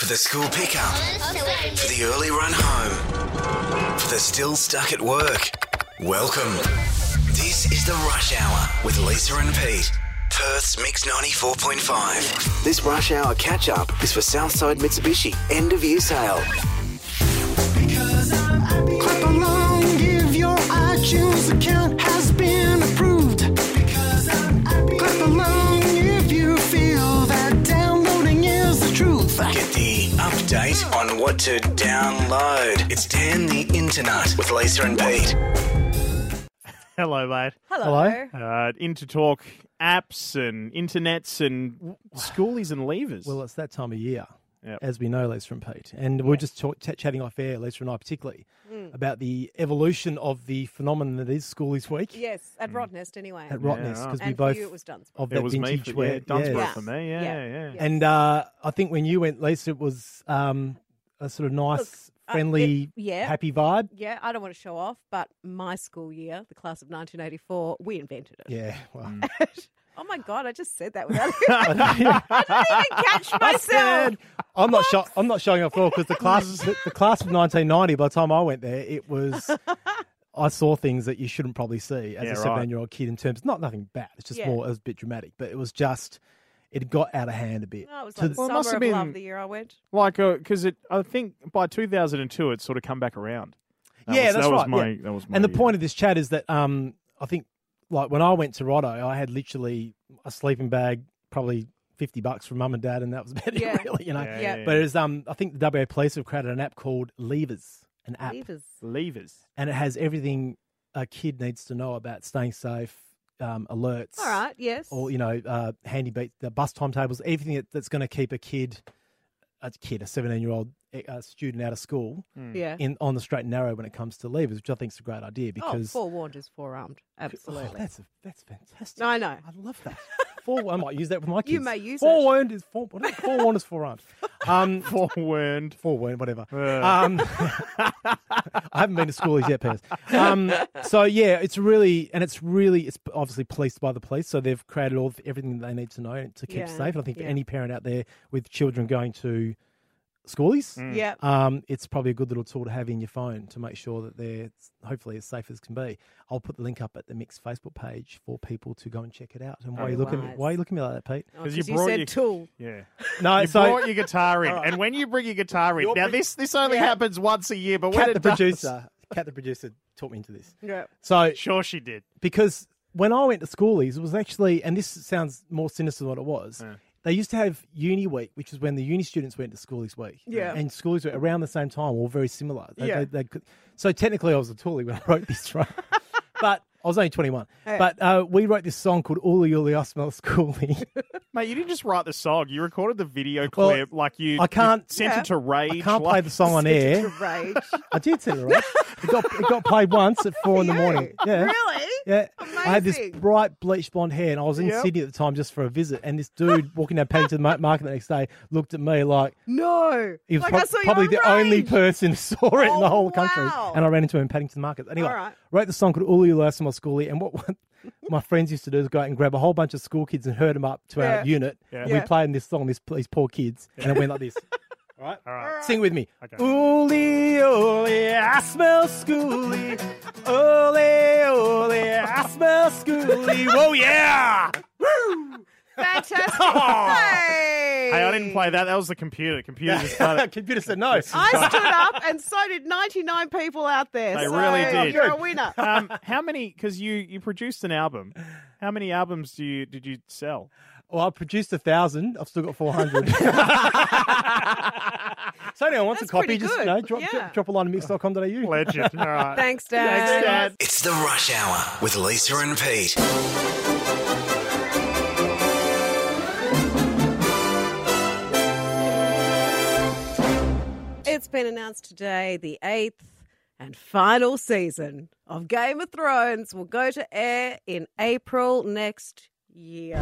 the school pickup, for the early run home, for the still stuck at work. Welcome. This is the Rush Hour with Lisa and Pete. Perth's Mix 94.5. This Rush Hour catch-up is for Southside Mitsubishi end of year sale. Clap along if your iTunes account has been approved. Clap along if you feel that downloading is the truth. Get the update on what to download. It's Dan the Internet with Lisa and Pete. Hello, mate. Hello. Into talk apps and internets and schoolies and levers. Well, it's that time of year, Yep. as we know, Lisa and Pete. And we're just chatting off air, Lisa and I particularly, about the evolution of the phenomenon that is Schoolies Week Yes, at Rottnest anyway. at Rottnest, right. because we And both for you it was Dunsborough. of it that was me vintage for wear. Dunsborough yes. for me. Yeah. Yeah. And I think when you went, Lisa, it was a sort of nice, friendly, yeah. happy vibe. Yeah, I don't want to show off, but my school year, the class of 1984, we invented it. Yeah, well, Oh my God, I just said that without I didn't even catch myself. I'm not showing off at all because the class of 1990. By the time I went there, it was. I saw things that you shouldn't probably see as a 7-year-old kid. In terms, nothing bad. It's just more. It was a bit dramatic, but it was just. It got out of hand a bit. Oh, it was like the Well, it must summer have of love been- the year I went. Like, because I think by 2002 it's sort of come back around. That's right. That was my And the year. point of this chat is that I think, like when I went to Rotto, I had literally a sleeping bag, probably $50 from mum and dad, and that was about Yeah. it, really. You know. Yeah. But it was, I think the WA Police have created an app called Levers, an app, Levers. levers. and it has everything a kid needs to know about staying safe, alerts. All right, yes. Or, handy beats, the bus timetables, everything that's going to keep a 17-year-old student out of school yeah. on the straight and narrow when it comes to levers, which I think is a great idea because forewarned is forearmed. Absolutely. that's fantastic. I know. I love that. I might use that with my kids. You may use it. Forewarned is forewarned is forearmed. Forewarned. Forewarned, whatever. I haven't been to schoolies yet, Piers. So yeah, it's obviously policed by the police, so they've created everything that they need to know to keep Yeah, safe. And I think for yeah. any parent out there with children going to schoolies, Yeah. it's probably a good little tool to have in your phone to make sure that they're hopefully as safe as can be. I'll put the link up at the Mix Facebook page for people to go and check it out. And why are you looking at me like that, Pete? Oh, 'Cause 'cause you you brought said your- tool. Yeah. No, You so brought your guitar in, and when you bring your guitar in, now this only happens once a year, but when Kat it the producer taught me into this. Yeah. So sure she did. because when I went to schoolies, it was actually, and this sounds more sinister than what it was. Yeah. They used to have uni week, which is when the uni students went to schoolies week. Yeah. And schoolies were around the same time, all very similar. Yeah. So technically I was a toolie when I wrote this, right? But I was only 21. Yeah. But we wrote this song called Uli Uli I Smell Schoolie. Mate, you didn't just write the song. You recorded the video Well, clip. You sent it to Rage. I can't play the song on air. Rage. I did send it, right? It got played once at 4 in the morning. Yeah. Really? Yeah, I had this Amazing. bright bleached blonde hair, and I was in Yep. Sydney at the time just for a visit. And this dude walking down Paddington Market the next day looked at me like No. he was Like I saw you probably on the only Rage. person who saw it in the Oh, whole country. wow. And I ran into him in Paddington Market. Anyway, All right. wrote the song called Uli Uli Small Schoolie, and what my friends used to do is go out and grab a whole bunch of school kids and herd them up to Yeah. our unit. Yeah. And we Yeah. played this song, these poor kids, and it went like this. All right. Sing with me. Okay. Uli, uli, I smell schoolie. Uli, uli, I smell schoolie. Whoa, yeah! Fantastic. Hey, I didn't play that. That was the computer. The computer just started. Computer said no. I stood up, and so did 99 people out there. They so really did. You're a winner. How many? Because you produced an album. How many albums did you sell? Well, I produced 1,000. I've still got 400. So anyone wants That's a copy, pretty just good. drop a line of mix.com.au. Legend. All right. Thanks, Dad. Thanks, Dad. It's the Rush Hour with Lisa and Pete. It's been announced today the 8th and final season of Game of Thrones will go to air in April next year.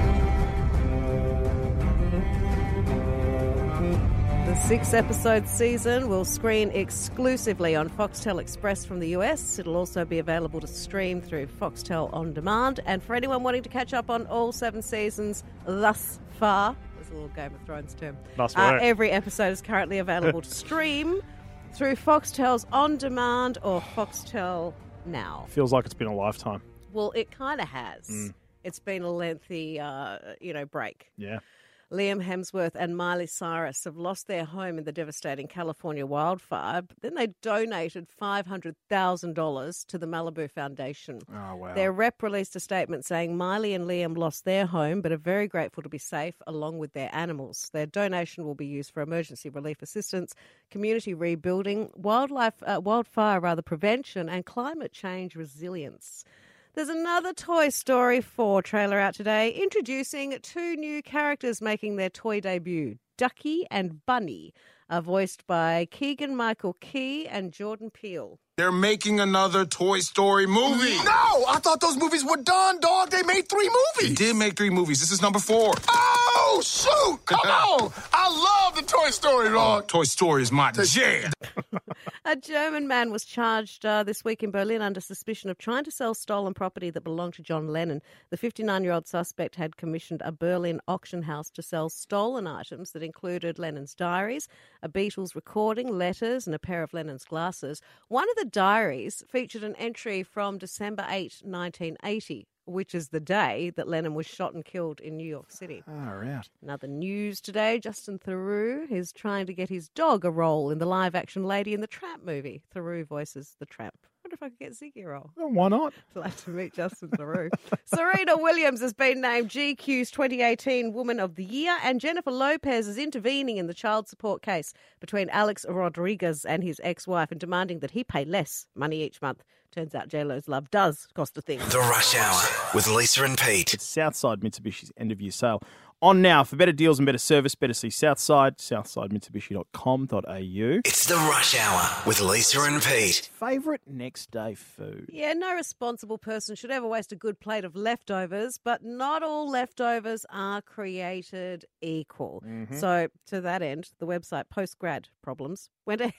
The 6-episode season will screen exclusively on Foxtel Express from the US. It'll also be available to stream through Foxtel On Demand. And for anyone wanting to catch up on all 7 seasons thus far, there's actual Game of Thrones term. Nice work. Every episode is currently available to stream through Foxtel's On Demand or Foxtel Now. Feels like it's been a lifetime. Well, it kind of has. It's been a lengthy, break. Yeah. Liam Hemsworth and Miley Cyrus have lost their home in the devastating California wildfire. But then they donated $500,000 to the Malibu Foundation. Oh, wow. Their rep released a statement saying Miley and Liam lost their home but are very grateful to be safe along with their animals. Their donation will be used for emergency relief assistance, community rebuilding, wildfire prevention and climate change resilience. There's another Toy Story 4 trailer out today, introducing 2 new characters making their toy debut. Ducky and Bunny are voiced by Keegan-Michael Key and Jordan Peele. They're making another Toy Story movie. No! I thought those movies were done, dog. They made 3 movies. They did make 3 movies. This is number 4. Oh, shoot! Come on! I love the Toy Story, dog. Toy Story is my jam. A German man was charged this week in Berlin under suspicion of trying to sell stolen property that belonged to John Lennon. The 59-year-old suspect had commissioned a Berlin auction house to sell stolen items that included Lennon's diaries, a Beatles recording, letters, and a pair of Lennon's glasses. One of the diaries featured an entry from December 8, 1980, which is the day that Lennon was shot and killed in New York City. Oh, right. Another news today, Justin Theroux is trying to get his dog a role in the live-action Lady in the Tramp movie. Theroux voices the tramp. I wonder if I could get Ziggy a role. Well, why not? Glad to meet Justin Theroux. Serena Williams has been named GQ's 2018 Woman of the Year, and Jennifer Lopez is intervening in the child support case between Alex Rodriguez and his ex-wife and demanding that he pay less money each month. Turns out J-Lo's love does cost a thing. The Rush Hour with Lisa and Pete. It's Southside Mitsubishi's end-of-year sale. On now. For better deals and better service, better see Southside, southsidemitsubishi.com.au. It's the Rush Hour with Lisa and Pete. Favourite next day food? Yeah, no responsible person should ever waste a good plate of leftovers, but not all leftovers are created equal. So, to that end, the website Postgrad Problems went ahead.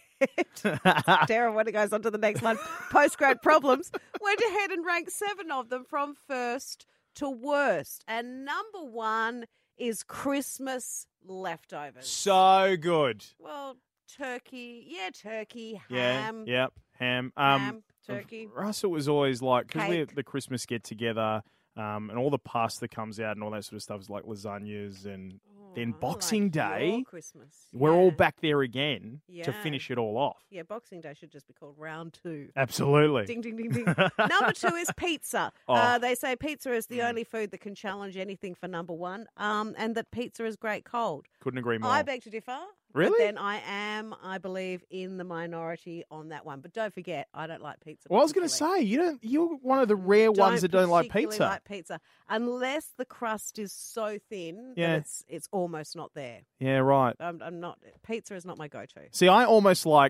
Terrible when it goes on to the next one. Postgrad Problems went ahead and ranked 7 of them from first to worst. And number 1 is Christmas leftovers. So good. Well, turkey, Ham. ham. Yep, ham. Ham, turkey. Russell was always like, because we Cake. have the Christmas get-together and all the pasta comes out and all that sort of stuff is like lasagnas and then I Boxing like Day, your Christmas. we're all back there again to Yeah. finish it all off. Yeah, Boxing Day should just be called round 2. Absolutely. Ding, ding, ding, ding. Number 2 is pizza. Oh. They say pizza is the only food that can challenge anything for number 1, and that pizza is great cold. Couldn't agree more. I beg to differ. Really? But then I am, I believe, in the minority on that one. But don't forget, I don't like pizza. Well, I was going to particularly. say, you're one of the rare ones that don't like particularly pizza. like pizza, unless the crust is so thin Yeah. that it's almost not there. Yeah, right. I'm not. Pizza is not my go-to. See, I almost like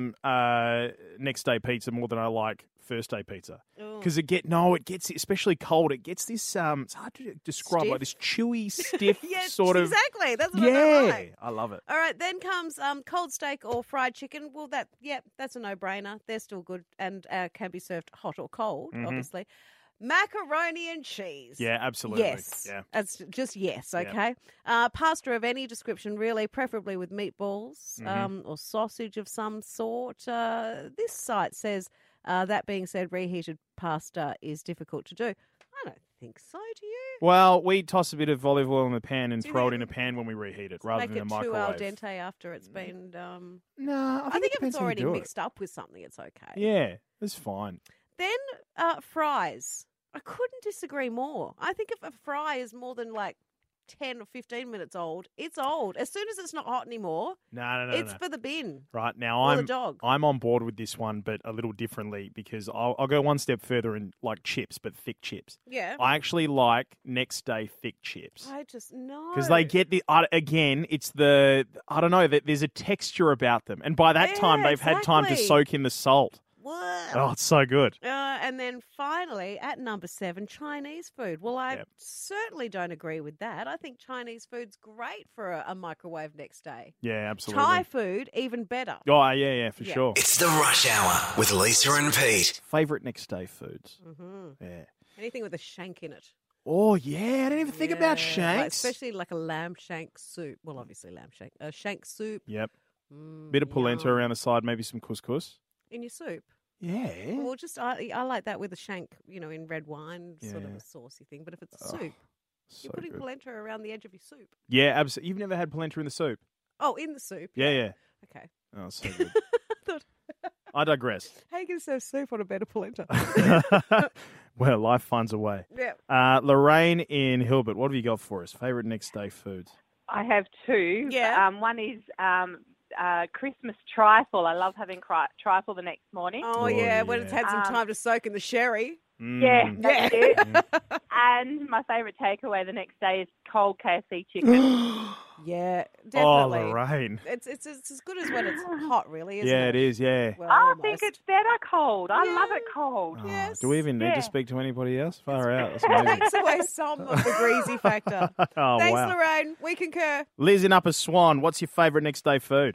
next day pizza more than I like first day pizza because it gets especially cold. It gets this it's hard to describe, Stiff? like this chewy, stiff Yeah, sort of. exactly. That's what I don't like. I love it. All right, then comes cold steak or fried chicken. Well, that's a no-brainer. They're still good and can be served hot or cold, obviously. Macaroni and cheese. Yeah, absolutely. Yes. Yeah. That's just yes, okay? Pasta of any description, really, preferably with meatballs or sausage of some sort. This site says, that being said, reheated pasta is difficult to do. I don't think so, do you? Well, we toss a bit of olive oil in the pan and Do you throw it think- in a pan when we reheat it, rather Make than a it too microwave. al dente after it's been... No, I think if it's already mixed up with something, it's okay. Yeah, it's fine. Then fries. I couldn't disagree more. I think if a fry is more than like 10 or 15 minutes old, it's old. As soon as it's not hot anymore, No. it's for the bin. Right now, Or the dog. I'm on board with this one, but a little differently because I'll go one step further and like chips, but thick chips. Yeah. I actually like next day thick chips I just know. because they get the again. It's the I don't know that there's a texture about them, and by that Yeah, time they've had time to exactly. soak in the salt. What? Oh, it's so good. And then finally, at number 7, Chinese food. Well, I Yep. certainly don't agree with that. I think Chinese food's great for a microwave next day. Yeah, absolutely. Thai food, even better. Oh, yeah, for Yeah. sure. It's the Rush Hour with Lisa and Pete. Favorite next day foods. Mm-hmm. Yeah. Anything with a shank in it. Oh, yeah. I didn't even think about Like, shanks. especially like a lamb shank soup. Well, obviously lamb shank. Shank soup Yep. Bit of polenta yum. around the side, maybe some couscous. in your soup. Yeah. Well, just I like that with a shank, in red wine, sort of Yeah. a saucy thing. But if it's a soup, So you're putting good. polenta around the edge of your soup. Yeah, absolutely. You've never had polenta in the soup? Oh, in the soup. Yeah. Okay. Oh, so good. Thought- I digress. How are you going to serve soup on a bed of polenta? Well, life finds a way. Yeah. Lorraine in Hilbert, what have you got for us? Favourite next day foods? I have two. Yeah. One is Christmas trifle. I love having trifle the next morning. Oh, yeah, when it's yeah. had some time to soak in the sherry. Yeah, Mm. that's it. And my favourite takeaway the next day is cold KFC chicken. Yeah, Oh, definitely. Lorraine. It's as good as when it's hot, really, isn't Yeah, it? it is, yeah. Well, I almost. think it's better cold. I love it cold. Oh, Yes. do we even need Yeah. to speak to anybody else? Far out. That's It amazing. takes away some of the greasy factor. Oh, Thanks, wow. Lorraine. We concur. Liz in Upper Swan, what's your favourite next day food?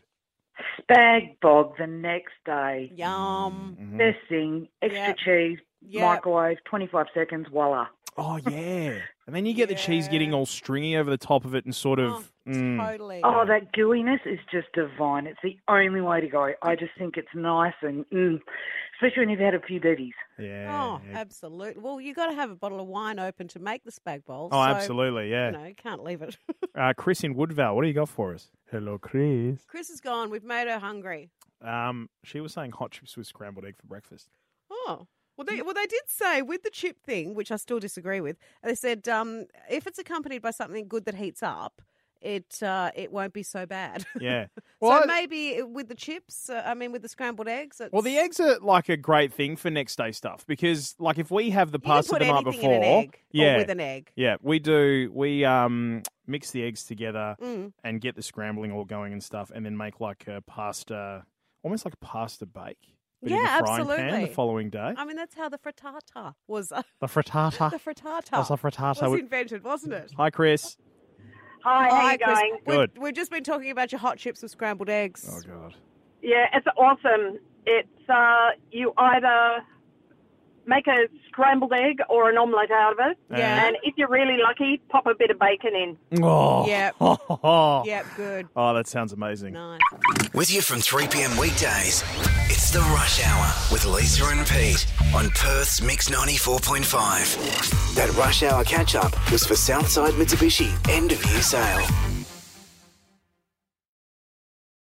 Spag bog the next day. Yum. Mm-hmm. Best thing, extra Yep. cheese, Yep. microwave, 25 seconds, voila. Oh, yeah. And then you get the cheese getting all stringy over the top of it and sort of... Totally. Oh, that gooiness is just divine. It's the only way to go. I just think it's nice and especially when you've had a few bevies. Yeah. Oh, absolutely. Well, you got to have a bottle of wine open to make the spag bowl. Oh, so, absolutely, yeah. You can't leave it. Chris in Woodvale, what do you got for us? Hello, Chris. Chris is gone. We've made her hungry. She was saying hot chips with scrambled egg for breakfast. Oh. Well, they did say with the chip thing, which I still disagree with. They said if it's accompanied by something good that heats up, it won't be so bad. Yeah. So maybe with the chips, with the scrambled eggs. Well, the eggs are like a great thing for next day stuff because, like, if we have the you can pasta put the night anything before, in an egg yeah, or with an egg. yeah, we do. We mix the eggs together Mm. and get the scrambling all going and stuff, and then make like a pasta, almost like a pasta bake. But in the Yeah, frying pan absolutely. the following day. I mean, that's how the frittata was. The frittata. The frittata That's the frittata. was invented, wasn't it? Hi, Chris. Hi, how you Chris. going? Good. We've just been talking about your hot chips with scrambled eggs. Oh God. Yeah, it's awesome. It's you either make a scrambled egg or an omelette out of it. Yeah. And if you're really lucky, pop a bit of bacon in. Oh. Yep. Oh, Yep, good. that sounds amazing. Nice. With you from 3 p.m. weekdays, it's the Rush Hour with Lisa and Pete on Perth's Mix 94.5. That Rush Hour catch-up was for Southside Mitsubishi end-of-year sale.